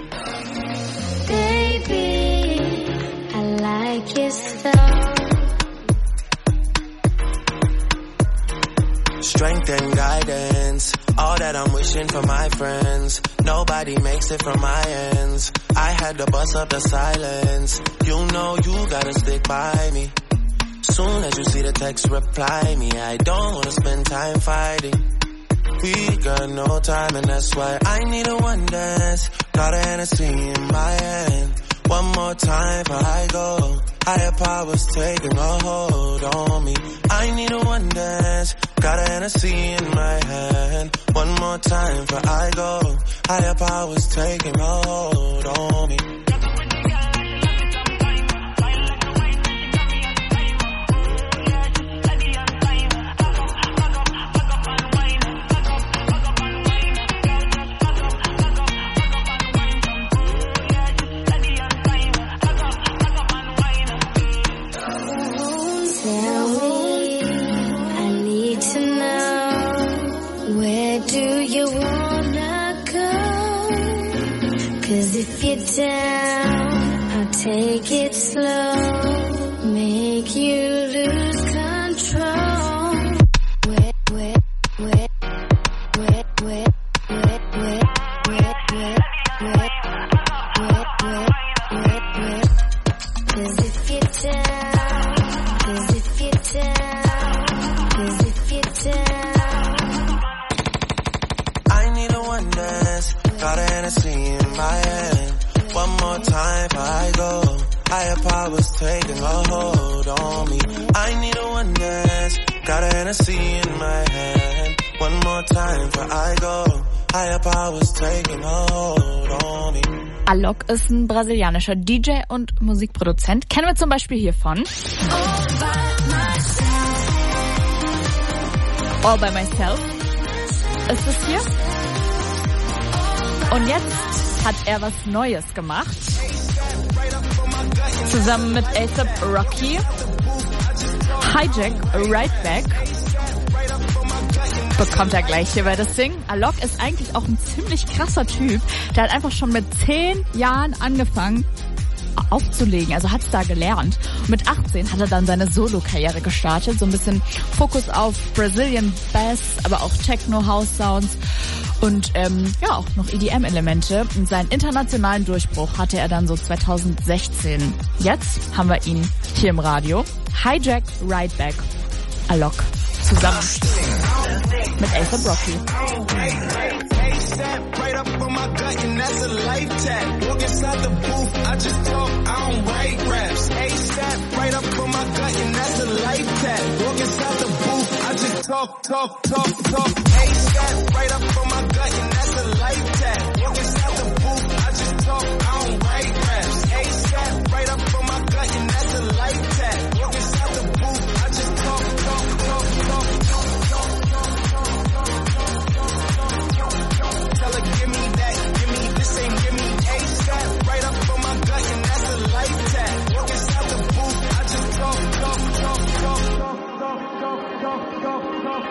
Baby, I like your style. Strength and guidance, all that I'm wishing for my friends. Nobody makes it from my ends. I had to bust up the silence. You know you gotta stick by me. Soon as you see the text, reply me. I don't wanna spend time fighting. We got no time and that's why I need a one dance. Got a Hennessy in my hand. One more time before I go. Higher powers taking a hold on me. I need a one dance. Got a Hennessy in my hand. One more time before I go. Higher powers taking a hold on me. If you're down, I'll take it slow, make you lose control. Wet, wet, wet, wet, wet, wet, wet, wet, wet, wet, wet, wet, wet. 'Cause if you're down, 'cause if you're down, 'cause if you're down. I need a one dance, got a Hennessy in my hand. One more time before I go. Higher powers taking a hold on me. I need a one dance. Got a Hennessy in my hand. One more time before I go. Higher powers taking hold on me. Alok ist ein brasilianischer D J und Musikproduzent. Kennen wir zum Beispiel hiervon. All by Myself ist es hier. Und jetzt hat er was Neues gemacht. Zusammen mit A$AP Rocky. Hijack Right Back. Bekommt er gleich hier bei das Ding. Alok ist eigentlich auch ein ziemlich krasser Typ. Der hat einfach schon mit zehn Jahren angefangen aufzulegen, also hat's da gelernt. Und mit achtzehn hat er dann seine Solo-Karriere gestartet, so ein bisschen Fokus auf Brazilian Bass, aber auch Techno, House Sounds und ähm, ja auch noch E D M-Elemente. Und seinen internationalen Durchbruch hatte er dann so zwanzig sechzehn. Jetzt haben wir ihn hier im Radio. Hijack Right Back. Alok. Zusammen mit A$AP Rocky. Right up on my gut and that's a life tag. Walk inside the booth, I just talk, I don't write raps. A$AP right up on my gut and that's a life tag. Walk inside the booth, I just talk, talk, talk, talk. A$AP right up on my gut and that's a life tag. Walk inside the booth, I just talk, I don't write raps. A$AP right up on my gut and that's a life tag. Walk inside the booth, I just talk, talk, talk, talk. Tell her, give me that, give me this ain't give me A$AP right up on my gut and that's a life tag. Walk inside the booth, I just talk, talk, talk, talk, talk, talk, talk, talk, talk,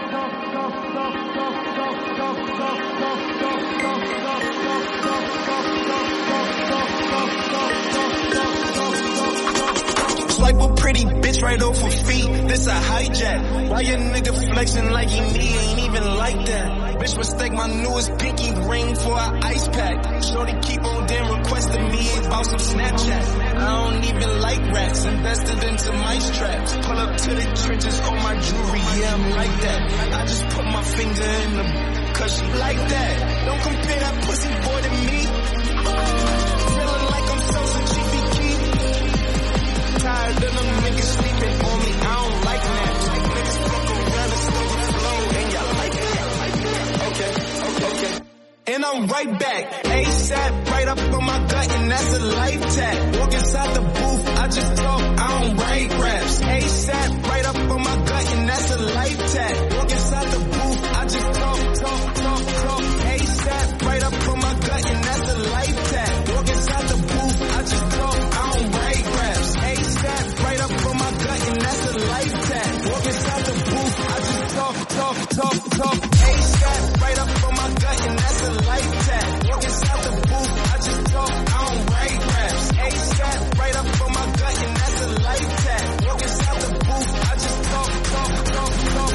Swipe a pretty bitch right off her feet. This a hijack. Why your nigga flexing like he me ain't even like that? Bitch mistake my newest pinky ring for an ice pack. Shorty keep on damn requesting me about some Snapchat. I don't even like rats. Invested into mice traps. Pull up to the trenches on my jewelry. Yeah, I'm like that. I just put my finger in the cause she like that. Don't compare that pussy boy to me. Feeling like I'm so so cheapy key. Tired of them niggas sleeping on me. I don't like naps. Niggas fuck around and stole the flow. And y'all like that. Okay, okay, okay. And I'm right back. A$AP right up on my gut and that's a life tag. Walk inside the booth, I just talk, I don't write raps. A$AP right up on my gut and that's a life tag. Walk inside the booth, I just talk, talk, talk, talk. A$AP right up on my gut and that's a life tag. Walk inside the booth, I just talk, I don't write raps. A$AP right up on my gut and that's a life tag. Walk inside the booth, I just talk, talk, talk, talk. A$AP right up on my gut and that's a life tag. Walk inside the booth, I just talk, I don't write raps. A$AP right up on my gut and that's a life tag. Walk inside the booth, I just talk, talk, talk, talk.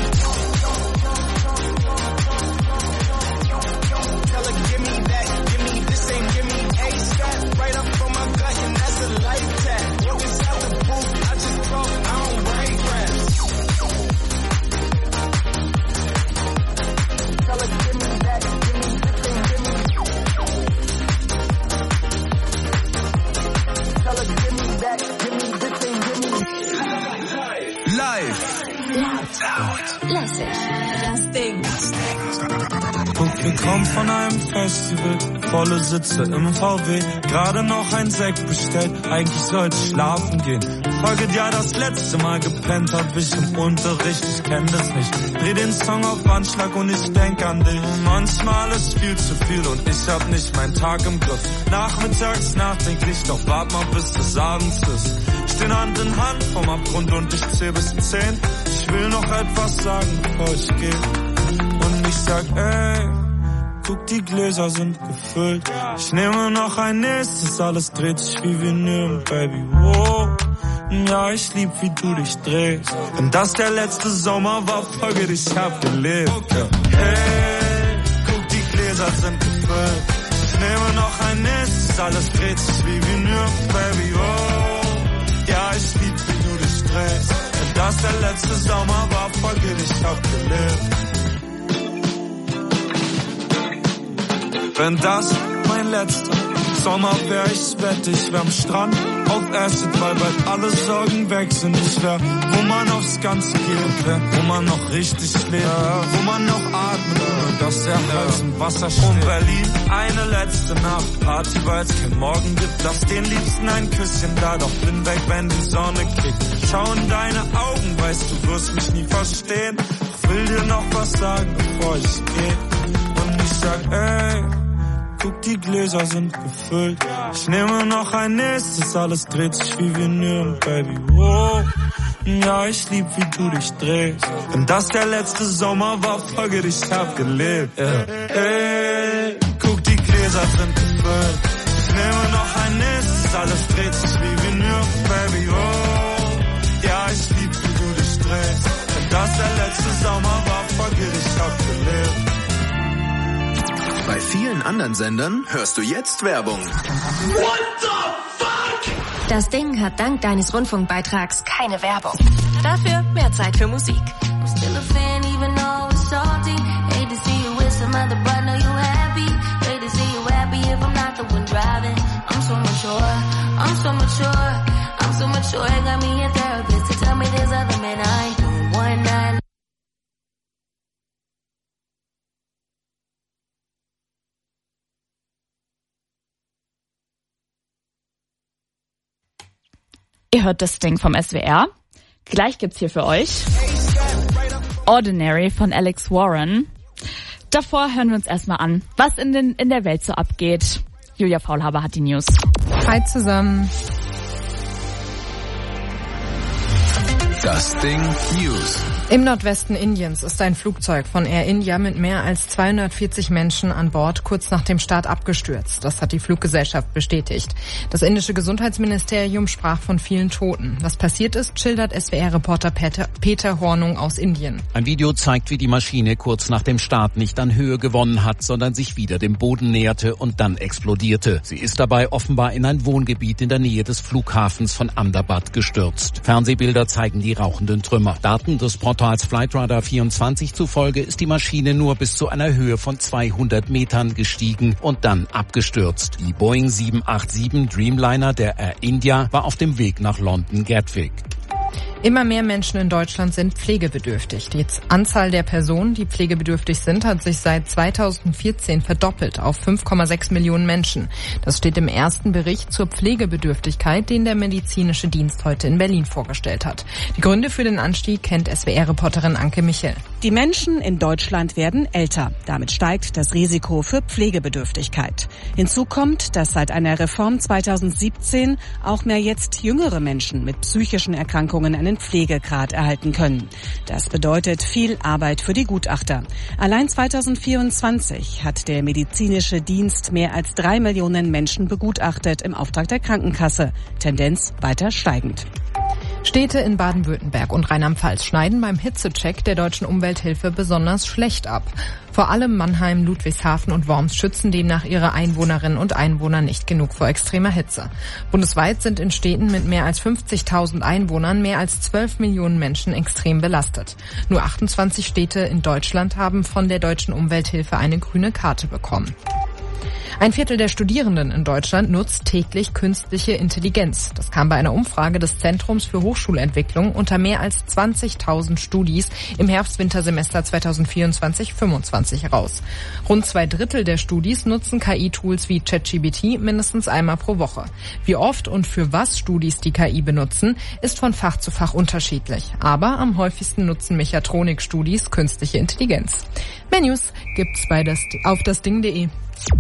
Tell her, give me that, give me this ain't give me A$AP right up on my gut and that's a life tag. Walk inside the booth, I just talk, I don't write raps. Tell her, give me that, give me this ain't give me. Tell her, give me that, give me this ain't give me. Live. Laut. Lässig. Das Ding. Guck, wir kommen von einem Festival, volle Sitze im V W, gerade noch ein Sekt bestellt, eigentlich sollte ich schlafen gehen. Folge dir das letzte Mal gepennt hab ich im Unterricht, ich kenn das nicht. Dreh den Song auf Anschlag und ich denk an dich. Manchmal ist viel zu viel und ich hab nicht meinen Tag im Griff. Nachmittags nachdenklich, doch wart mal bis es abends ist. Stehen Hand in Hand vom Abgrund und ich zähl bis zehn. Ich will noch etwas sagen, bevor ich geh. Und ich sag, ey, guck, die Gläser sind gefüllt. Ich nehme noch ein nächstes, alles dreht sich wie Vinyl, Baby, wow. Ja, ich lieb, wie du dich drehst. Wenn das der letzte Sommer war, folge dich, ich hab gelebt. Ja. Hey, guck, die Gläser sind gefüllt. Ich nehme noch ein nächstes, alles dreht sich wie Vinyl, Baby, wow. Ja, ich lieb, wie du dich drehst. Wenn das der letzte Sommer war, folge dich, ich hab gelebt. Wenn das mein letzter Sommer wär ich's Bett, ich wär am Strand auf Acid, weil bald alle Sorgen weg sind. Ich wär, wo man aufs Ganze geht, wär, wo man noch richtig lebt, wo man noch atmet, ohne dass der Hals im Wasser steht. Um Berlin eine letzte Nacht, Party, weil's kein Morgen gibt. Lass den Liebsten ein Küsschen da, doch bin weg, wenn die Sonne kickt. Schau in deine Augen, weißt du wirst mich nie verstehen. Ich will dir noch was sagen, bevor ich geh. Und ich sag, ey, guck, die Gläser sind gefüllt. Ich nehme noch ein nächstes, alles dreht sich wie Vinyl, Baby, wow. Ja, ich lieb, wie du dich drehst. Wenn das der letzte Sommer war, folge dich, ich hab gelebt, yeah. Ey, guck, die Gläser sind gefüllt. Ich nehme noch ein nächstes, alles dreht sich wie Vinyl, Baby, oh. Ja, ich lieb, wie du dich drehst. Wenn das der letzte Sommer war, folge dich, ich hab gelebt. Bei vielen anderen Sendern hörst du jetzt Werbung. What the fuck? Das Ding hat dank deines Rundfunkbeitrags keine Werbung. Dafür mehr Zeit für Musik. I'm still a fan even though it's salty. Hate to see you with some other, but know you happy. Hate to see you happy if I'm not the one driving. I'm so mature, I'm so mature, I'm so mature. It got me a therapist to tell me there's other men I ain't doing one night. Ihr hört das Ding vom S W R. Gleich gibt's hier für euch Ordinary von Alex Warren. Davor hören wir uns erstmal an, was in, den, in der Welt so abgeht. Julia Faulhaber hat die News. Hi zusammen. Das Ding News. Im Nordwesten Indiens ist ein Flugzeug von Air India mit mehr als zweihundertvierzig Menschen an Bord kurz nach dem Start abgestürzt. Das hat die Fluggesellschaft bestätigt. Das indische Gesundheitsministerium sprach von vielen Toten. Was passiert ist, schildert S W R-Reporter Peter, Peter Hornung aus Indien. Ein Video zeigt, wie die Maschine kurz nach dem Start nicht an Höhe gewonnen hat, sondern sich wieder dem Boden näherte und dann explodierte. Sie ist dabei offenbar in ein Wohngebiet in der Nähe des Flughafens von Ahmedabad gestürzt. Fernsehbilder zeigen die rauchenden Trümmer. Daten des Portals Flightradar vierundzwanzig zufolge ist die Maschine nur bis zu einer Höhe von zweihundert Metern gestiegen und dann abgestürzt. Die Boeing sieben acht sieben Dreamliner der Air India war auf dem Weg nach London Gatwick. Immer mehr Menschen in Deutschland sind pflegebedürftig. Die Anzahl der Personen, die pflegebedürftig sind, hat sich seit zweitausendvierzehn verdoppelt auf fünf Komma sechs Millionen Menschen. Das steht im ersten Bericht zur Pflegebedürftigkeit, den der medizinische Dienst heute in Berlin vorgestellt hat. Die Gründe für den Anstieg kennt S W R-Reporterin Anke Michel. Die Menschen in Deutschland werden älter. Damit steigt das Risiko für Pflegebedürftigkeit. Hinzu kommt, dass seit einer Reform zweitausendsiebzehn auch mehr jetzt jüngere Menschen mit psychischen Erkrankungen einen Pflegegrad erhalten können. Das bedeutet viel Arbeit für die Gutachter. Allein zweitausendvierundzwanzig hat der medizinische Dienst mehr als drei Millionen Menschen begutachtet im Auftrag der Krankenkasse. Tendenz weiter steigend. Städte in Baden-Württemberg und Rheinland-Pfalz schneiden beim Hitzecheck der Deutschen Umwelthilfe besonders schlecht ab. Vor allem Mannheim, Ludwigshafen und Worms schützen demnach ihre Einwohnerinnen und Einwohner nicht genug vor extremer Hitze. Bundesweit sind in Städten mit mehr als fünfzigtausend Einwohnern mehr als zwölf Millionen Menschen extrem belastet. Nur achtundzwanzig Städte in Deutschland haben von der Deutschen Umwelthilfe eine grüne Karte bekommen. Ein Viertel der Studierenden in Deutschland nutzt täglich künstliche Intelligenz. Das kam bei einer Umfrage des Zentrums für Hochschulentwicklung unter mehr als zwanzigtausend Studis im Herbst-Wintersemester zweitausendvierundzwanzig fünfundzwanzig heraus. Rund zwei Drittel der Studis nutzen K I-Tools wie ChatGPT mindestens einmal pro Woche. Wie oft und für was Studis die K I benutzen, ist von Fach zu Fach unterschiedlich. Aber am häufigsten nutzen Mechatronik-Studis künstliche Intelligenz. Mehr News gibt's bei das, auf das Ding punkt de.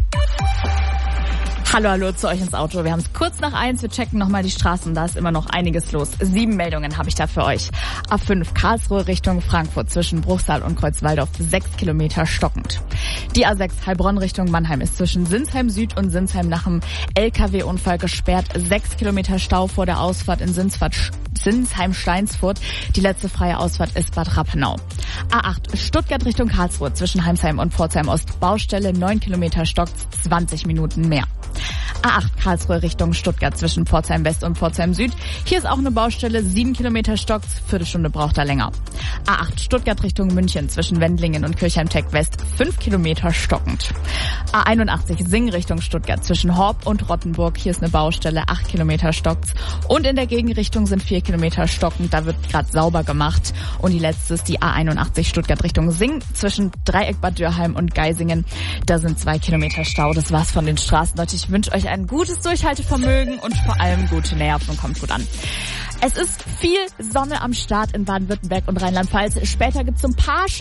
Hallo, hallo zu euch ins Auto. Wir haben es kurz nach eins. Wir checken nochmal die Straßen. Da ist immer noch einiges los. Sieben Meldungen habe ich da für euch. A fünf Karlsruhe Richtung Frankfurt zwischen Bruchsal und Kreuzwaldorf sechs Kilometer stockend. Die A sechs Heilbronn Richtung Mannheim ist zwischen Sinsheim Süd und Sinsheim nach dem L K W-Unfall gesperrt. Sechs Kilometer Stau vor der Ausfahrt in Sinsheim-Steinsfurt. Die letzte freie Ausfahrt ist Bad Rappenau. A acht Stuttgart Richtung Karlsruhe zwischen Heimsheim und Pforzheim Ost. Baustelle neun Kilometer stockt, zwanzig Minuten mehr. A acht Karlsruhe Richtung Stuttgart zwischen Pforzheim West und Pforzheim Süd. Hier ist auch eine Baustelle, sieben Kilometer stockt's, Viertelstunde braucht er länger. A acht Stuttgart Richtung München zwischen Wendlingen und Kirchheim-Tech West, fünf Kilometer stockend. A einundachtzig Sing Richtung Stuttgart zwischen Horb und Rottenburg. Hier ist eine Baustelle, acht Kilometer stockt's. Und in der Gegenrichtung sind vier Kilometer stockend. Da wird gerade sauber gemacht. Und die letzte ist die A einundachtzig Stuttgart Richtung Sing zwischen Dreieck Bad Dürheim und Geisingen. Da sind zwei Kilometer Stau. Das war's von den Straßen. Leute, ich wünsche euch ein gutes Durchhaltevermögen und vor allem gute Nerven und kommt gut an. Es ist viel Sonne am Start in Baden-Württemberg und Rheinland-Pfalz. Später gibt's so ein paar